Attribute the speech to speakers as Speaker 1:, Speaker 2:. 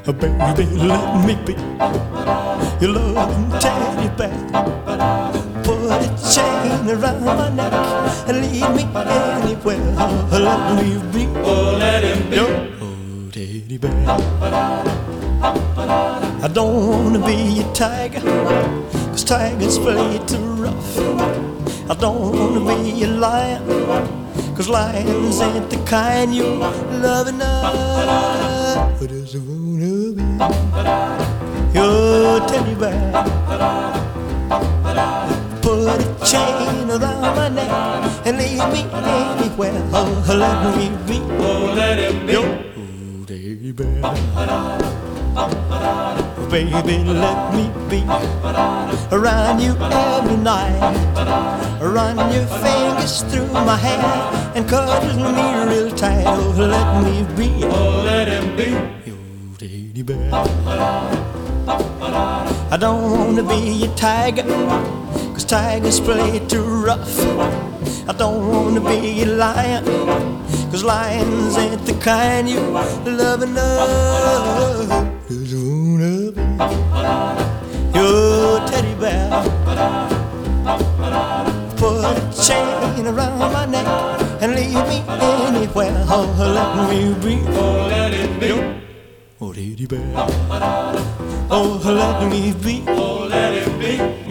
Speaker 1: Baby, let me be your loving teddy bear. Put a chain around my neck and lead me anywhere. Let me be,
Speaker 2: Oh, let him be
Speaker 1: your teddy bear. I don't wanna be a tiger, 'cause tigers play too rough. I don't wanna be a lion, 'cause lions ain't the kind you love enough. But I just wanna be your teddy bear. Put a chain around my neck and lead me anywhere. Oh, let me be,
Speaker 2: Oh, let him be
Speaker 1: your teddy bear. Baby, let me be around you every night. Run your fingers through my hair and cuddle me real tight. Oh, let me be,
Speaker 2: Oh, let him be
Speaker 1: your teddy bear. I don't wanna be a tiger, 'cause tigers play too rough. I don't wanna be a lion, 'cause lions ain't the kind you love enough. Just wanna be your teddy bear. Put a chain around my neck and lead me anywhere. Oh, let me be,
Speaker 2: Oh, let him be
Speaker 1: your teddy bear. Oh, let me be,
Speaker 2: Oh, let him be